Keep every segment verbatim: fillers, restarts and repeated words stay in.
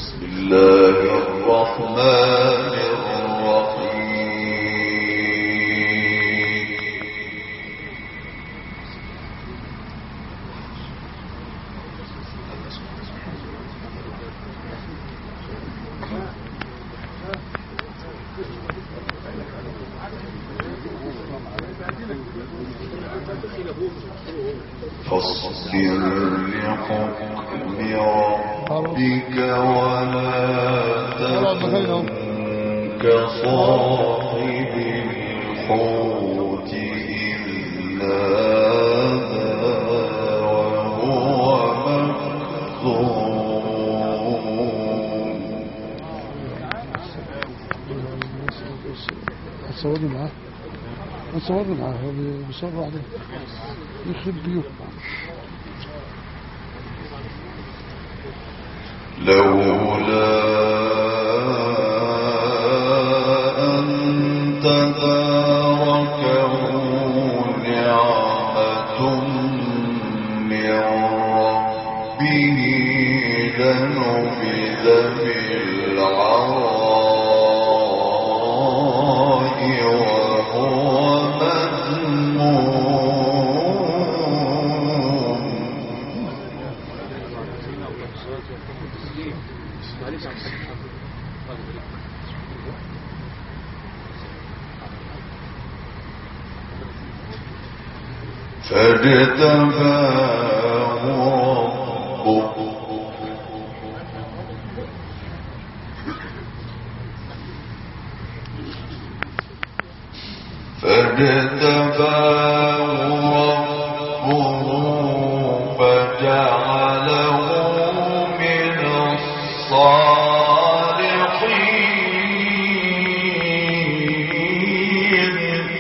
صورنا معاه صورنا معاه بيصور عليه يخرب بيوت لولا أن تداركه نعمة من ربه لنبذ بالعراء فاجتباه ربه فاجتباه ربه فجعله من الصالحين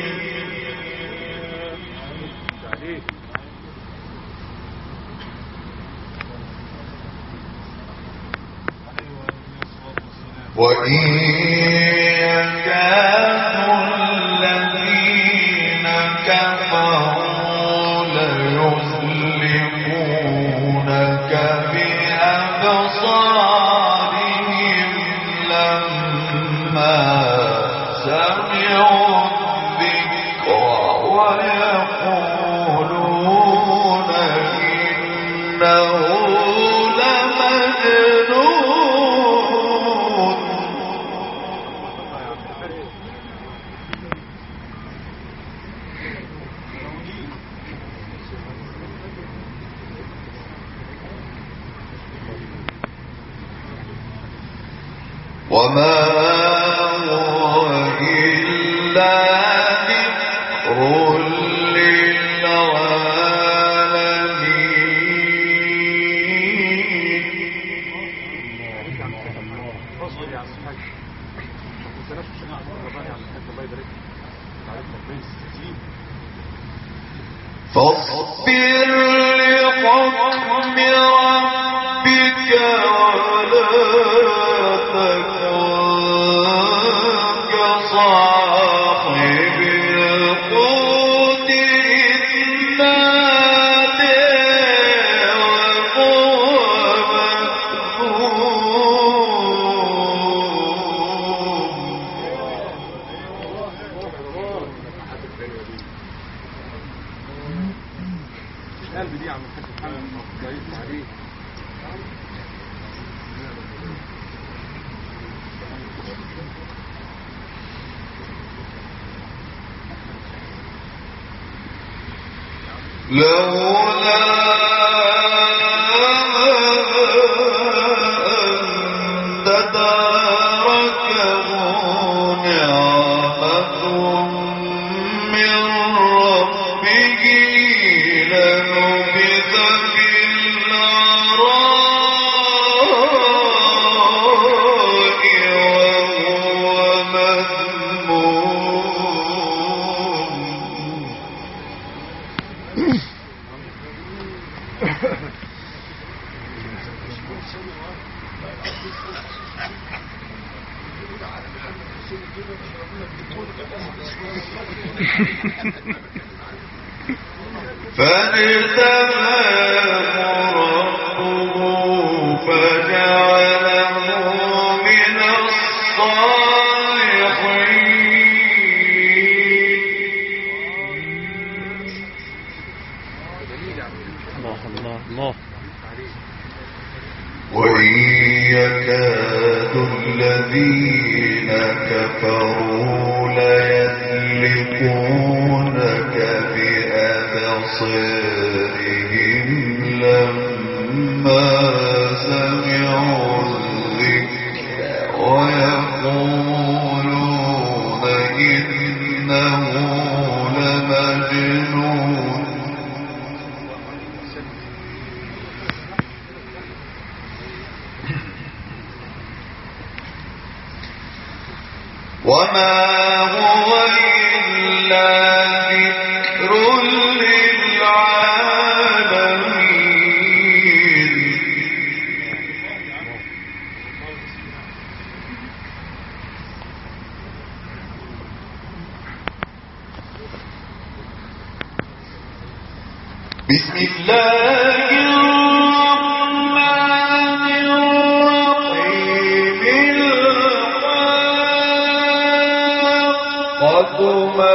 وإن يكاد الذين كفروا ليزلقونك بأبصارهم لما سمعوا الذكر ويقولون إنه وما هو إلا ذكر للعالمين فاصبر لحكم ربك ولا كصاحب الحوت إذ نادى وهو لولا أن تداركه نعمة من ربه لنبذ بالعراء وهو مذموم فاجتباه ربه فجعله وإن يكاد الذين كفروا ليزلقونك بأبصارهم لما سمعوا الذكر ويقولون إنه لمجنون وما هو إلا ذكر للعالمين بسم الله الرحمن الرحيم الحاقة ما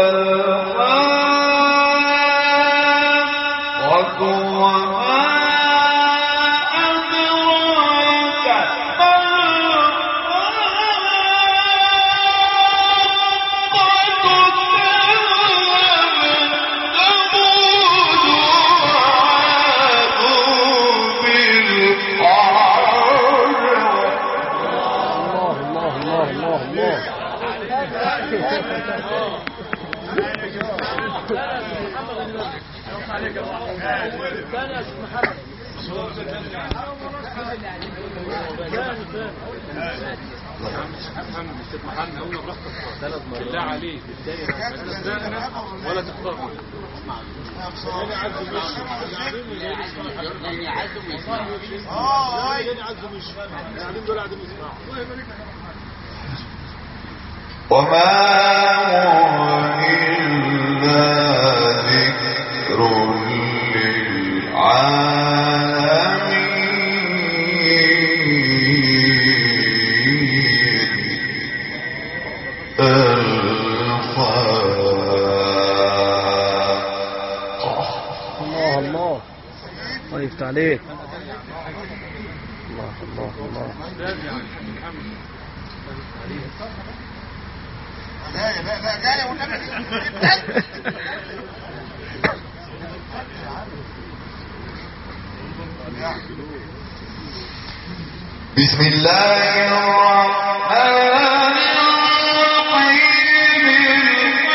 الحاقة وما أدراك ما بالله عليك ولا تختار يعني عزم يعني عزم اه يعني عزم مش قاعدين دول قاعدين يسمعوا وما هو إلا ذكر للعالمين الله الله الله يفتح عليك الله الله الله بسم الله الرحمن الرحيم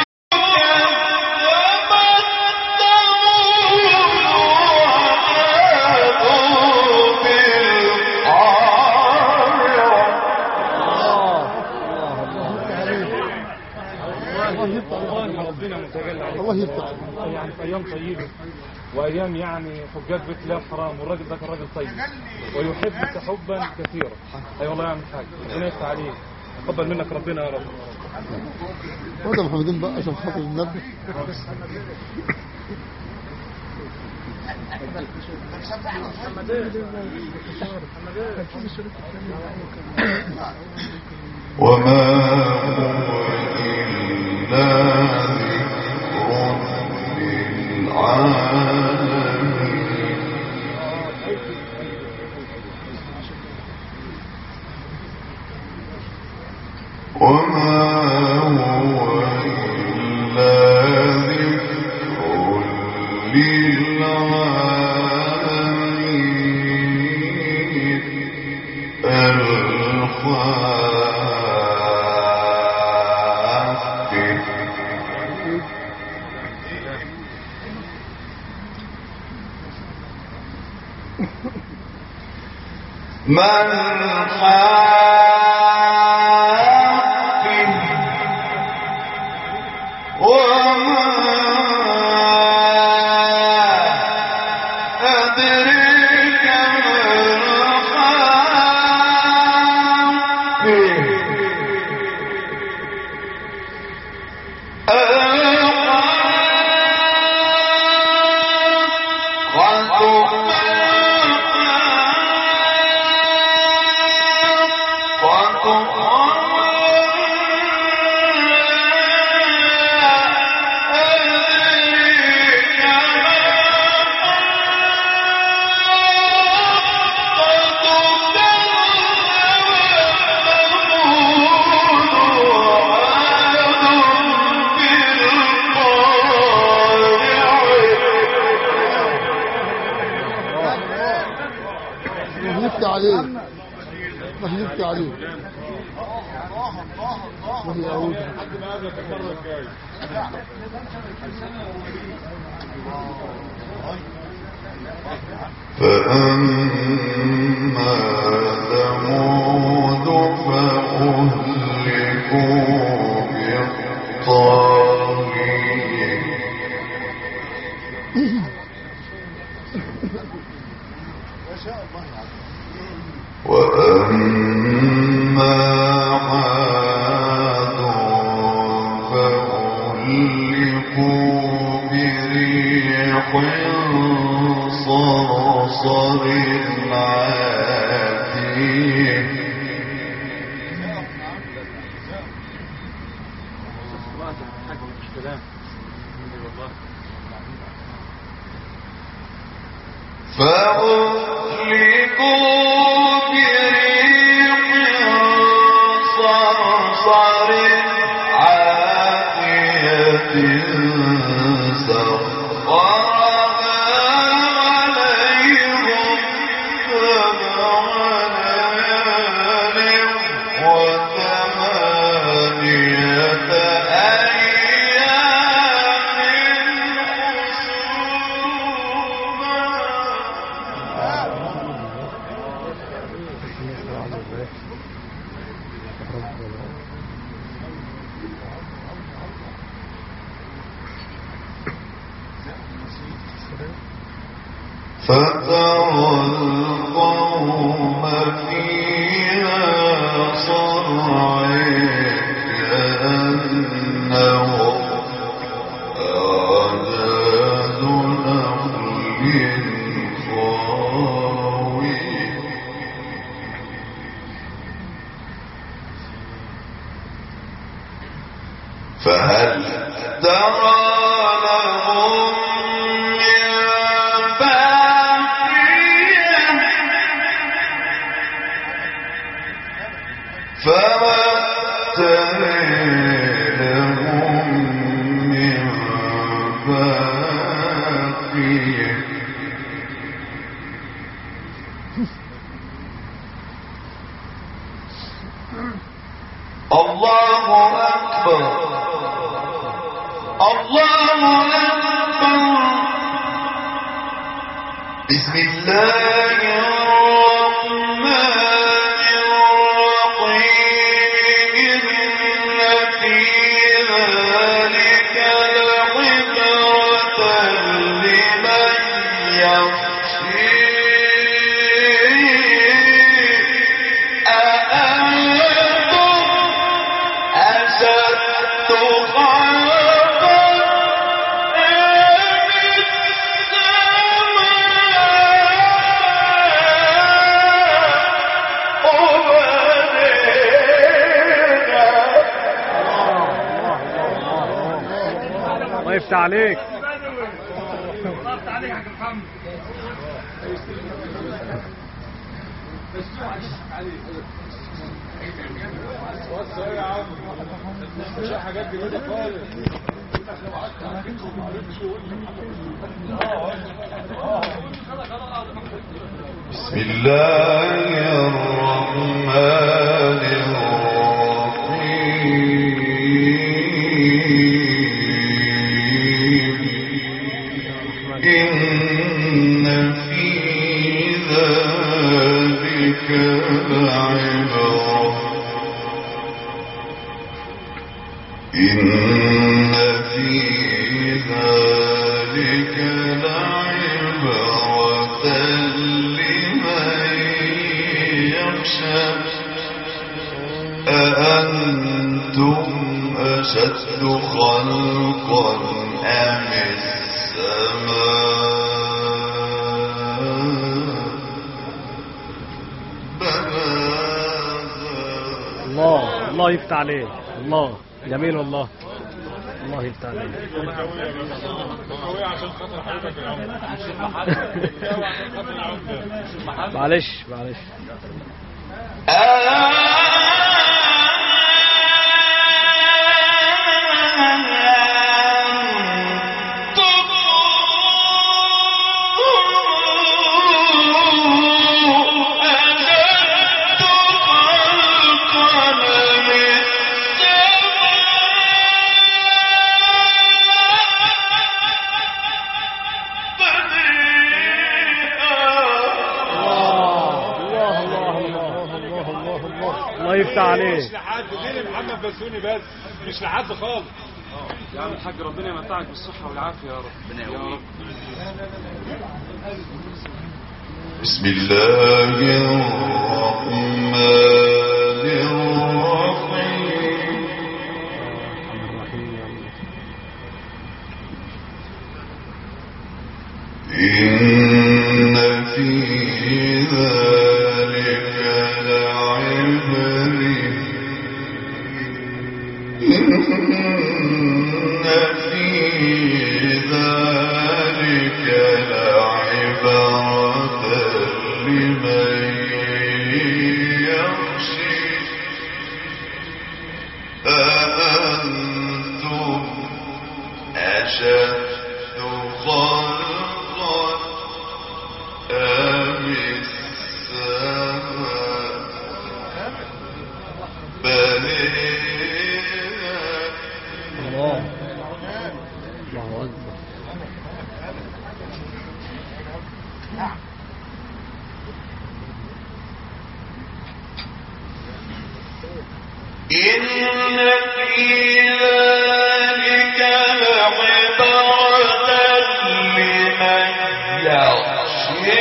الله يفتح يعني في ايام طيبه وايام يعني حجاج بيت الله الحرام والراجل ده كان راجل طيب ويحبك حبا كثيرا. اي والله يعمل حاجه ربنا يفتح عليك تقبل منك ربنا يا رب. هذا محمدين بقى عشان خاطر النبي. وما هو إلا ذكر للعالمين وما هو إلا ذكر للعالمين الخاسر من حافظ وما أدريك ما الحاقة ما كذبت عليه. ما هي أعوذ. فأما ثمود فأهلكوا بالطاغية وأما عاد فأهلكوا بريح صرصر عاتيه فأهلكوا بريح صرصر عاتية سخرها عليهم سبع ليال وثمانية أيام فترى القوم فيها صرعى كأنهم أعجاز نخل خاوية فهل ترى لهم من باقية فمتع لهم من باقية الله أكبر الله أكبر بسم الله الرحمن الرحيم إن في ذلك لعبرة لمن يخشى أأنتم أشد خلقا الله يفتح عليك. ضغط عليك يا محمد. وسع يا عم مش حاجات جديده خالص. بسم الله الرحمن الرحيم إن في ذلك لعبرة إن في ذلك لعبرة لمن يخشى أأنتم أشد خلقا أم السماء بناها الله الله يفتح عليك. الله جميل والله. الله يفتح عليك. معلش معلش. أنتم الله يفتح عليه. مش لحد دين محمد بسوني بس، مش لحد خالص. يا عم الحاج ربنا يمتعك بالصحة والعافية يا رب. ربنا يقويك. بسم الله الرحمن الرحيم. إن في ذلك لعبرة إن في ذلك لعبرة لمن يخشى أأنتم أشد خلقا أم السماء بنيها الله الله أكبر. إن في ذلك لعبرة لمن يخشى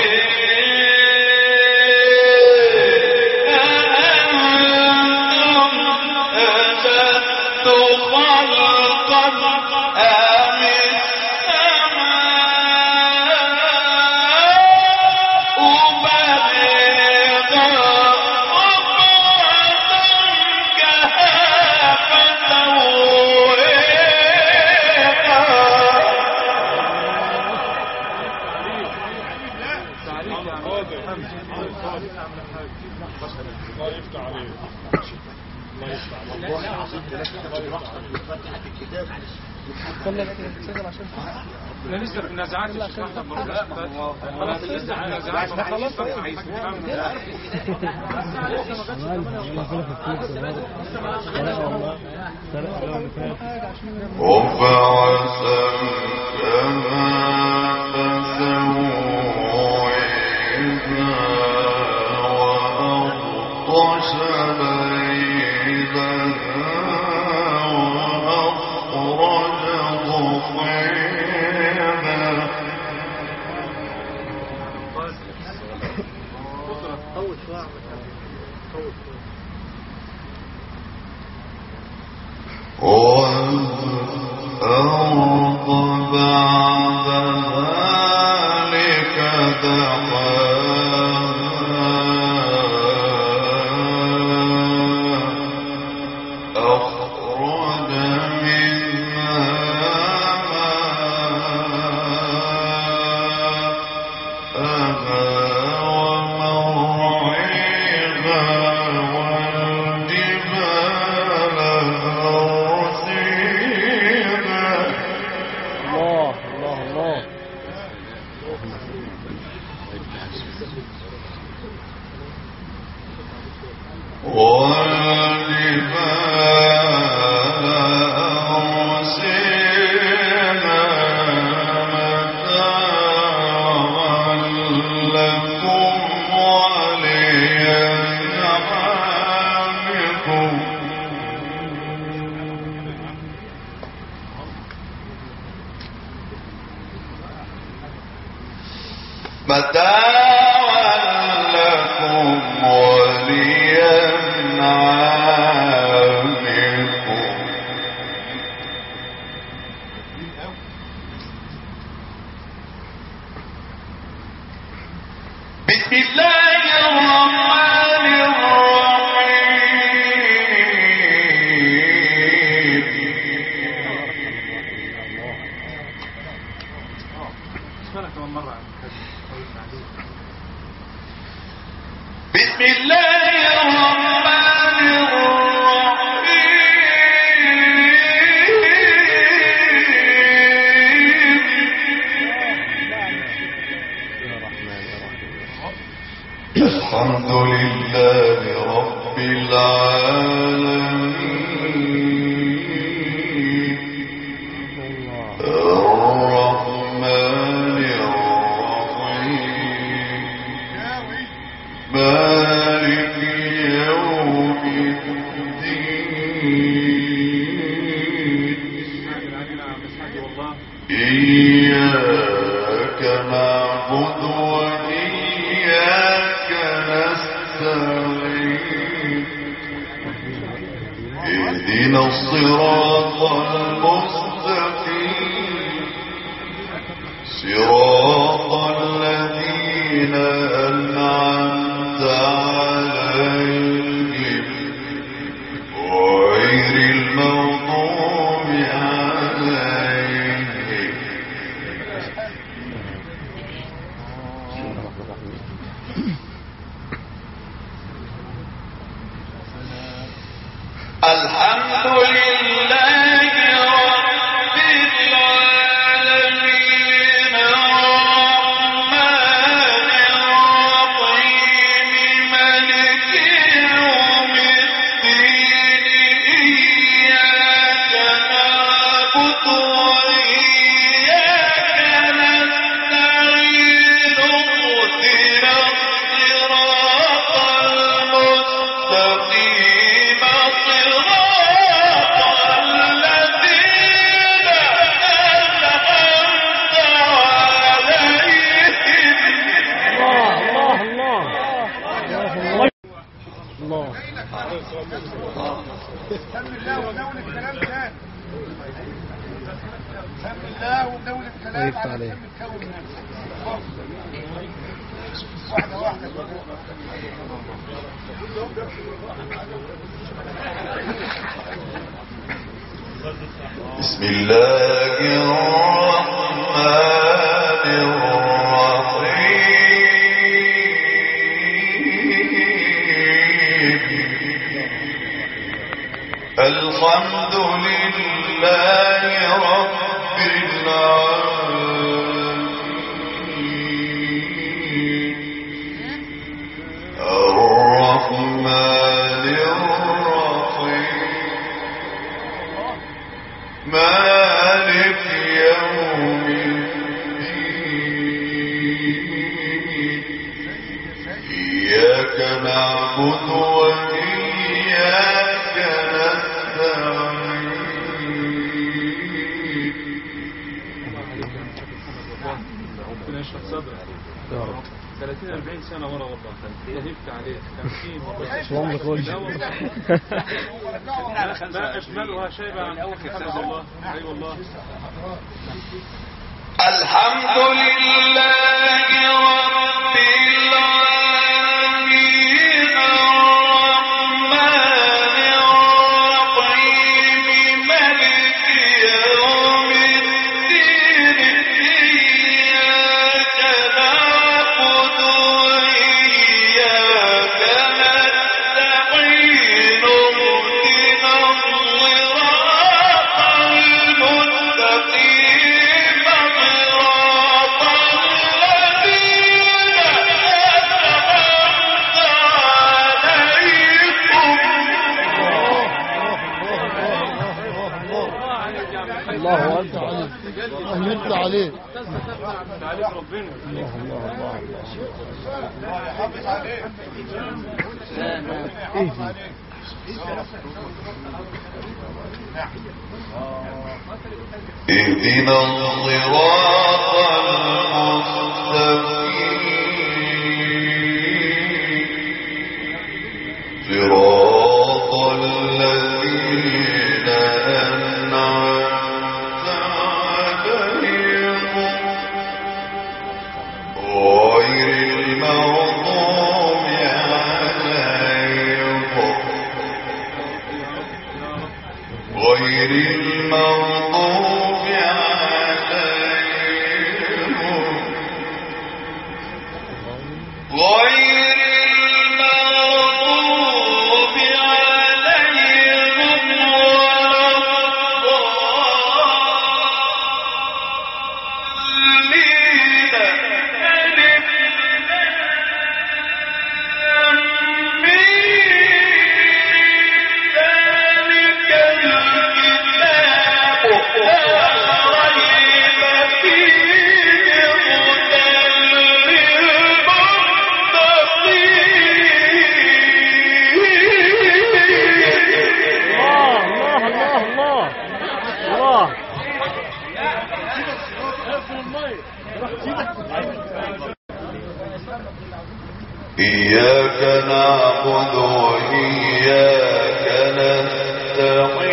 أأنتم أشد خلقا أم السماء الله يفتح عليك. الله يفتح عليك. احنا لسه في النزاعات يا شيخ احمد برضه. خلاص لسه في النزاعات. خلاص عايز رفع سمكها فسويها وأغطش ليلها وأخرج ضحيها والأرض بعد ذلك دحاها أخرج منها ماءها ومرعيها والجبال أرسيها الله الله الله. والجبال أرسيها متاعا لكم ولأنعامكم متاعا لكم ولأنعامكم بسم الله الرحمن الرحيم. اسمعنا كمان مرة. بسم الله الرحمن الرحيم. الحمد لله رب العالمين الرحمن الرحيم مالك يوم اهدنا الصراط المستقيم صراط الذين أنعمت عليهم غير المغضوب عليهم. الحمد لله رب العالمين الرحمن الرحيم مالك يوم الدين إياك نعبد وإياك نستعين اهدنا الصراط المستقيم سم الله ودولة كلام تاني. سم الله ودولة كلام على سم الكون. واحدة واحدة. بسم الله الرحمن الرحيم الحمد لله رب العالمين الرحمن الرحيم مالك يوم الدين إياك نعبد وإياك نستعين. ربنا يشرح صدرك يا رب. ثلاثين أربعين سنة ورا والله لهفت عليك تمكين ما أجملها شيبة عن أول كتاب الله. أي والله. الحمد لله رب العالمين الرحمن الرحيم مالك يوم الدين إياك نعبد وإياك نستعين اهدنا الصراط المستقيم صراط الذين أنعمت عليهم. الله أكبر. الله يرضى عليك. تعاليك ربنا. الله الله الله حافظ عليك. اهدنا الصراط المستقيم صراط الذين أنعمت عليهم غير المغضوب عليهم غير المغضوب عليهم غير المغضوب عليهم إياك نعبد وإياك نستعين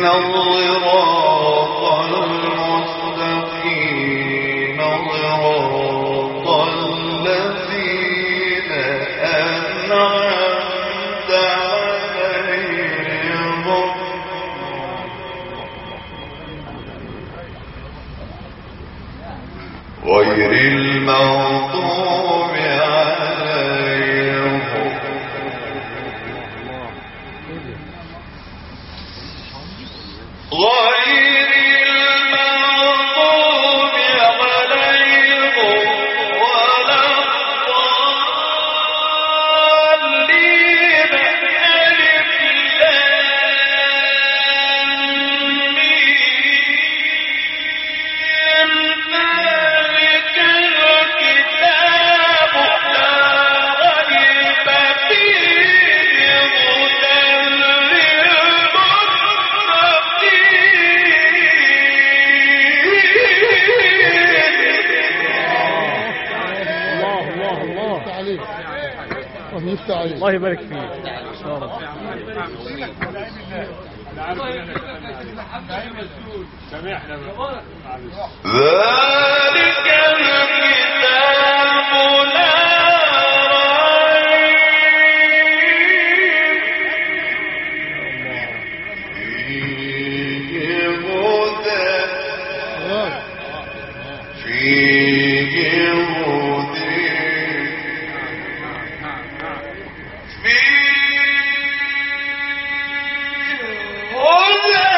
الصراط المستقيم صراط الذين أنعمت عليهم غير المغضوب عليهم غير المغضوب عليهم ولا الضالين ألف لام ميم ذلك الكتاب لا ريب فيه هدى الله الله الله يفتح عليك الله يفتح عليك الله يبارك فيك ان شاء الله. ذلك الكتاب لا ريب فيه هدى فيه هدى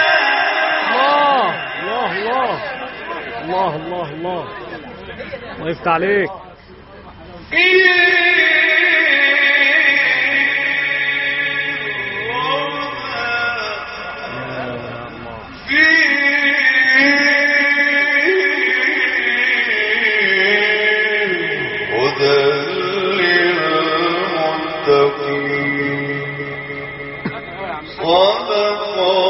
الله الله الله الله الله الله يفتح عليك. هدى للمتقين صدق